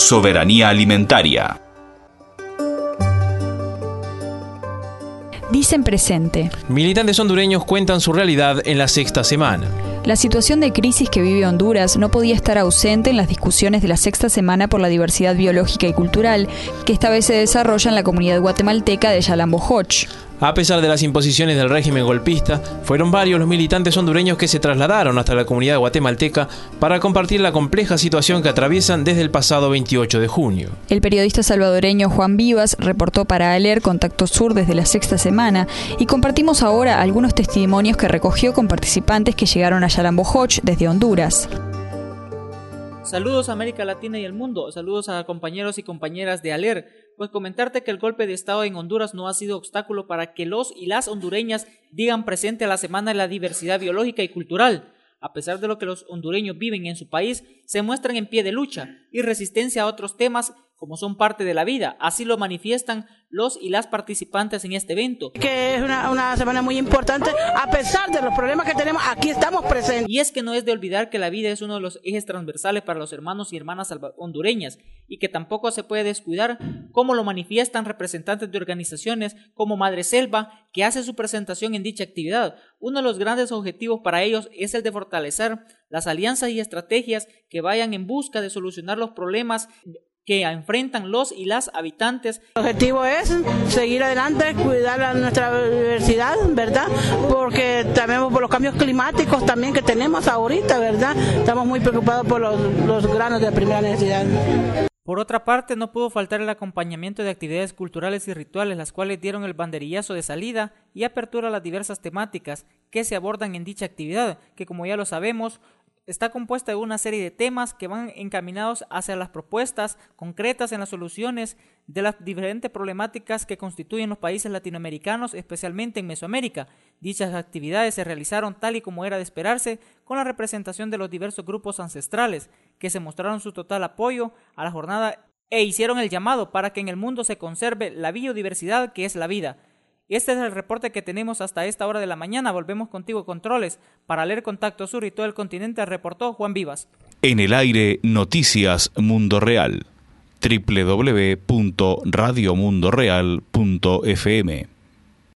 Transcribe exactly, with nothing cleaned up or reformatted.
Soberanía alimentaria. Dicen presente. Militantes hondureños cuentan su realidad en la sexta semana. La situación de crisis que vive Honduras no podía estar ausente en las discusiones de la sexta semana por la diversidad biológica y cultural, que esta vez se desarrolla en la comunidad guatemalteca de Yalambo-Hoch. A pesar de las imposiciones del régimen golpista, fueron varios los militantes hondureños que se trasladaron hasta la comunidad guatemalteca para compartir la compleja situación que atraviesan desde el pasado veintiocho de junio. El periodista salvadoreño Juan Vivas reportó para ALER Contacto Sur desde la sexta semana y compartimos ahora algunos testimonios que recogió con participantes que llegaron a Yalambo-Hoch desde Honduras. Saludos a América Latina y el mundo, saludos a compañeros y compañeras de ALER. Pues comentarte que el golpe de Estado en Honduras no ha sido obstáculo para que los y las hondureñas digan presente a la Semana de la Diversidad Biológica y Cultural. A pesar de lo que los hondureños viven en su país, se muestran en pie de lucha y resistencia a otros temas como son parte de la vida. Así lo manifiestan los y las participantes en este evento. Que es una, una semana muy importante, a pesar de los problemas que tenemos, aquí estamos presentes. Y es que no es de olvidar que la vida es uno de los ejes transversales para los hermanos y hermanas hondureñas y que tampoco se puede descuidar, como lo manifiestan representantes de organizaciones como Madre Selva, que hace su presentación en dicha actividad. Uno de los grandes objetivos para ellos es el de fortalecer las alianzas y estrategias que vayan en busca de solucionar los problemas que enfrentan los y las habitantes. El objetivo es seguir adelante, cuidar a nuestra diversidad, ¿verdad? Porque también por los cambios climáticos también que tenemos ahorita, ¿verdad? Estamos muy preocupados por los, los granos de primera necesidad. Por otra parte, no pudo faltar el acompañamiento de actividades culturales y rituales, las cuales dieron el banderillazo de salida y apertura a las diversas temáticas que se abordan en dicha actividad, que como ya lo sabemos, está compuesta de una serie de temas que van encaminados hacia las propuestas concretas en las soluciones de las diferentes problemáticas que constituyen los países latinoamericanos, especialmente en Mesoamérica. Dichas actividades se realizaron tal y como era de esperarse, con la representación de los diversos grupos ancestrales, que se mostraron su total apoyo a la jornada e hicieron el llamado para que en el mundo se conserve la biodiversidad que es la vida. Este es el reporte que tenemos hasta esta hora de la mañana. Volvemos contigo, Controles. Para ALER Contacto Sur y todo el continente, reportó Juan Vivas. En el aire, Noticias Mundo Real. doble u doble u doble u punto radio mundo real punto f m